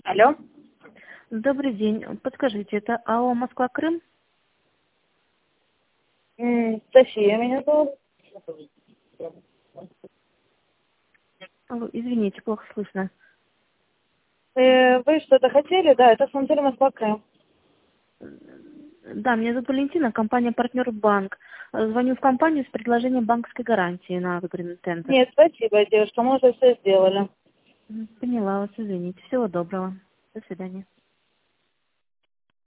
Алло. Добрый день. Подскажите, это АО «Москва-Крым»? София меня зовут. Алло, извините, плохо слышно. Вы что-то хотели? Да, это самом деле Москва-Крым. Да, меня зовут Валентина, компания «Партнер Банк». Звоню в компанию с предложением банковской гарантии на выигранный тендер. Нет, спасибо, девушка, мы уже все сделали. Поняла вас, извините. Всего доброго. До свидания.